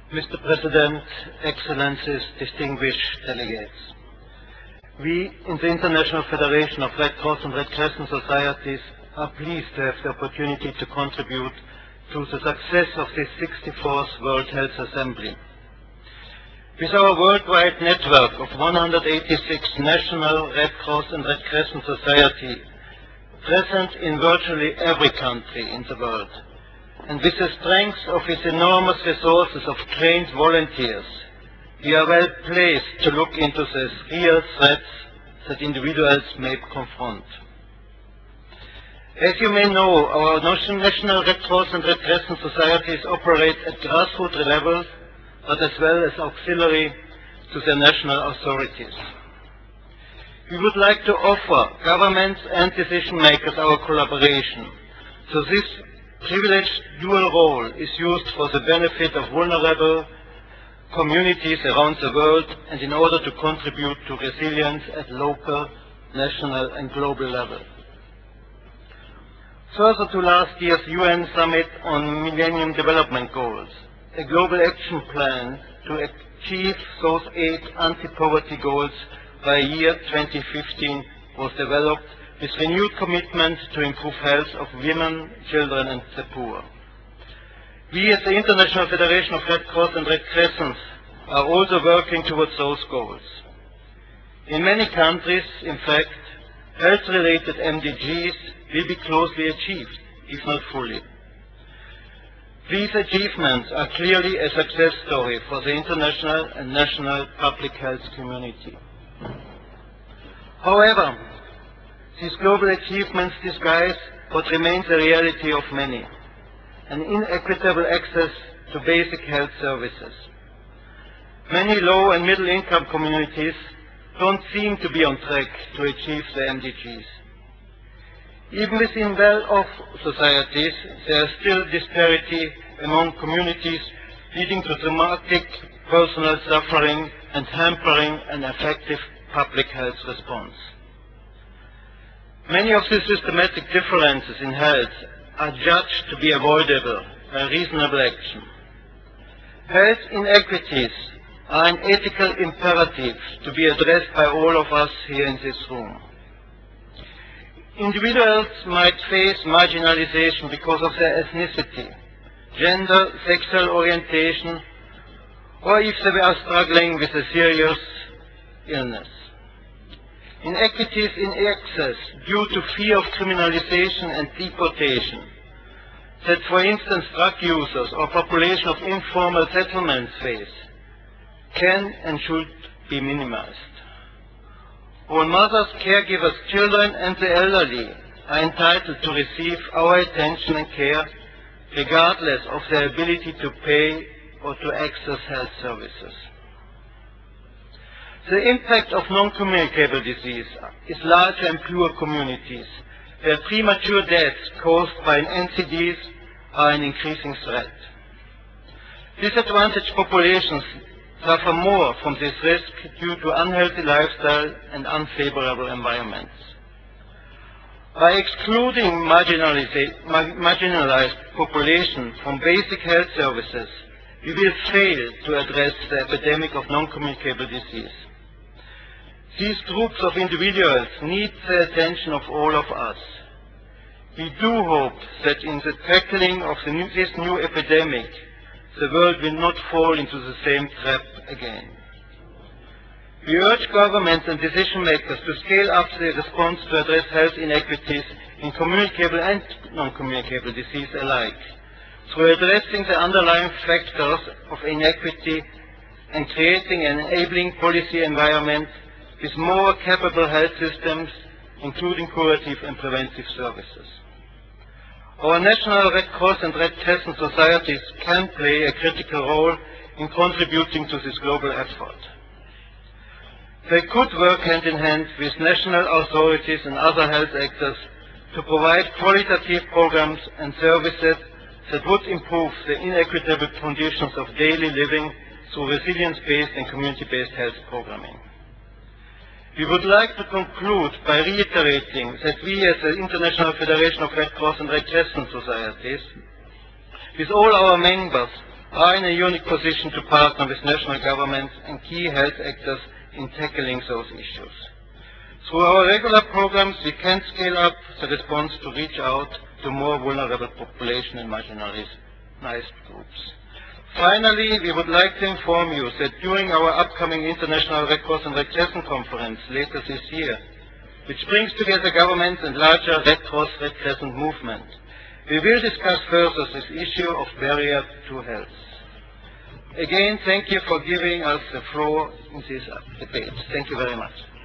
Mr. President, Excellencies, distinguished delegates. We in the International Federation of Red Cross and Red Crescent Societies are pleased to have the opportunity to contribute to the success of the 64th World Health Assembly. With our worldwide network of 186 national Red Cross and Red Crescent Societies present in virtually every country in the world, and with the strength of its enormous resources of trained volunteers, we are well placed to look into the real threats that individuals may confront. As you may know, our national Red Cross and Red Crescent Societies operate at grassroots level, but as well as auxiliary to the national authorities. We would like to offer governments and decision makers our collaboration, so this privileged dual role is used for the benefit of vulnerable communities around the world and in order to contribute to resilience at local, national and global level. Further to last year's UN Summit on Millennium Development Goals, a global action plan to achieve those 8 anti-poverty goals by year 2015 was developed with renewed commitment to improve health of women, children and the poor. We as the International Federation of Red Cross and Red Crescents are also working towards those goals. In many countries, in fact, health-related MDGs will be closely achieved, if not fully. These achievements are clearly a success story for the international and national public health community. However, these global achievements disguise what remains a reality of many, an inequitable access to basic health services. Many low and middle income communities don't seem to be on track to achieve the MDGs. Even within well-off societies, there is still disparity among communities, leading to dramatic personal suffering and hampering an effective public health response. Many of these systematic differences in health are judged to be avoidable by reasonable action. Health inequities are an ethical imperative to be addressed by all of us here in this room. Individuals might face marginalization because of their ethnicity, gender, sexual orientation, or if they are struggling with a serious illness. Inequities in access due to fear of criminalization and deportation, that for instance drug users or population of informal settlements face, can and should be minimized. All mothers, caregivers, children and the elderly are entitled to receive our attention and care regardless of their ability to pay or to access health services. The impact of non-communicable disease is larger in poor communities, where premature deaths caused by NCDs are an increasing threat. Disadvantaged populations suffer more from this risk due to unhealthy lifestyle and unfavorable environments. By excluding marginalized population from basic health services, we will fail to address the epidemic of non-communicable disease. These groups of individuals need the attention of all of us. We do hope that in the tackling of this new epidemic, the world will not fall into the same trap again. We urge governments and decision makers to scale up the response to address health inequities in communicable and non-communicable disease alike, through addressing the underlying factors of inequity and creating an enabling policy environment with more capable health systems, including curative and preventive services. Our national Red Cross and Red Crescent societies can play a critical role in contributing to this global effort. They could work hand in hand with national authorities and other health actors to provide qualitative programs and services that would improve the inequitable conditions of daily living through resilience-based and community-based health programming. We would like to conclude by reiterating that we as the International Federation of Red Cross and Red Crescent Societies, with all our members, are in a unique position to partner with national governments and key health actors in tackling those issues. Through our regular programs, we can scale up the response to reach out to more vulnerable population and marginalized groups. Finally, we would like to inform you that during our upcoming International Red Cross and Red Crescent Conference later this year, which brings together governments and larger Red Cross, Red Crescent movement, we will discuss further this issue of barrier to health. Again, thank you for giving us the floor in this debate. Thank you very much.